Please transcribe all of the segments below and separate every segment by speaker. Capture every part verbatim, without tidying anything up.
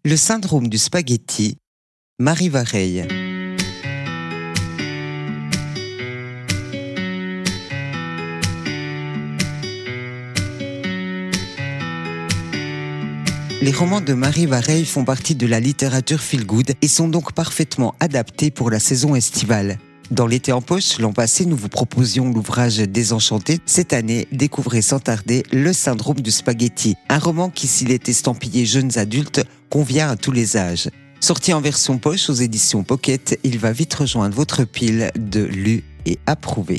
Speaker 1: Le syndrome du spaghetti, Marie Vareille. Les romans de Marie Vareille font partie de la littérature feel-good et sont donc parfaitement adaptés pour la saison estivale. Dans l'été en poche, l'an passé, nous vous proposions l'ouvrage Désenchanté. Cette année, découvrez sans tarder Le syndrome du spaghetti, un roman qui, s'il est estampillé jeunes adultes, convient à tous les âges. Sorti en version poche aux éditions Pocket, il va vite rejoindre votre pile de lus et approuvés.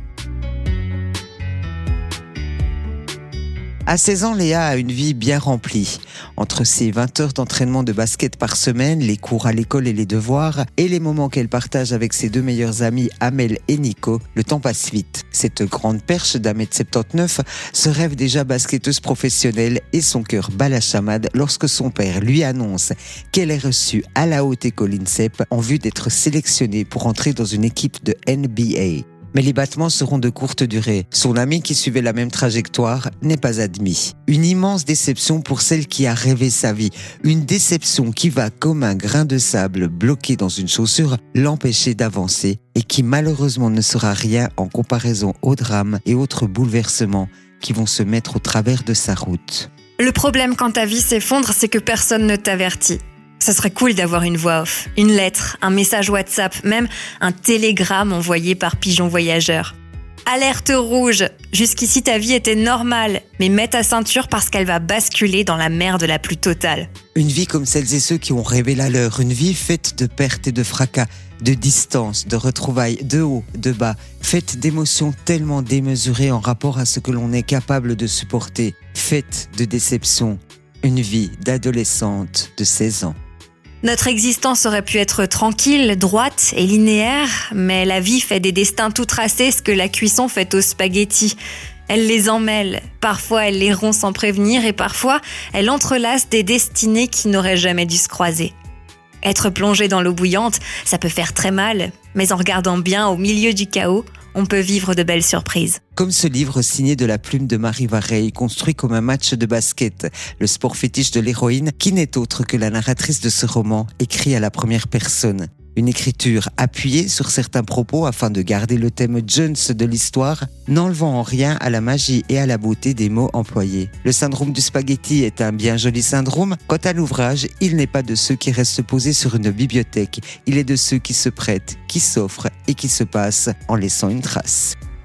Speaker 1: À seize ans, Léa a une vie bien remplie. Entre ses vingt heures d'entraînement de basket par semaine, les cours à l'école et les devoirs, et les moments qu'elle partage avec ses deux meilleurs amis Amel et Nico, le temps passe vite. Cette grande perche d'un mètre soixante-dix-neuf se rêve déjà basketteuse professionnelle et son cœur bat la chamade lorsque son père lui annonce qu'elle est reçue à la haute école INSEP en vue d'être sélectionnée pour entrer dans une équipe de N B A. Mais les battements seront de courte durée. Son ami qui suivait la même trajectoire n'est pas admis. Une immense déception pour celle qui a rêvé sa vie. Une déception qui va, comme un grain de sable bloqué dans une chaussure, l'empêcher d'avancer et qui malheureusement ne sera rien en comparaison aux drames et autres bouleversements qui vont se mettre au travers de sa route.
Speaker 2: Le problème quand ta vie s'effondre, c'est que personne ne t'avertit. Ça serait cool d'avoir une voix off, une lettre, un message WhatsApp, même un télégramme envoyé par pigeon voyageur. Alerte rouge! Jusqu'ici ta vie était normale, mais mets ta ceinture parce qu'elle va basculer dans la merde la plus totale.
Speaker 1: Une vie comme celles et ceux qui ont rêvé la leur, une vie faite de pertes et de fracas, de distance, de retrouvailles, de haut, de bas, faite d'émotions tellement démesurées en rapport à ce que l'on est capable de supporter, faite de déceptions, une vie d'adolescente de seize ans.
Speaker 2: Notre existence aurait pu être tranquille, droite et linéaire, mais la vie fait des destins tout tracés ce que la cuisson fait aux spaghettis. Elle les emmêle, parfois elle les rompt sans prévenir et parfois elle entrelace des destinées qui n'auraient jamais dû se croiser. Être plongé dans l'eau bouillante, ça peut faire très mal, mais en regardant bien au milieu du chaos, on peut vivre de belles surprises.
Speaker 1: Comme ce livre signé de la plume de Marie Vareille, construit comme un match de basket, le sport fétiche de l'héroïne, qui n'est autre que la narratrice de ce roman, écrit à la première personne. Une écriture appuyée sur certains propos afin de garder le thème Jones de l'histoire, n'enlevant en rien à la magie et à la beauté des mots employés. Le syndrome du spaghetti est un bien joli syndrome. Quant à l'ouvrage, il n'est pas de ceux qui restent posés sur une bibliothèque. Il est de ceux qui se prêtent, qui s'offrent et qui se passent en laissant une trace.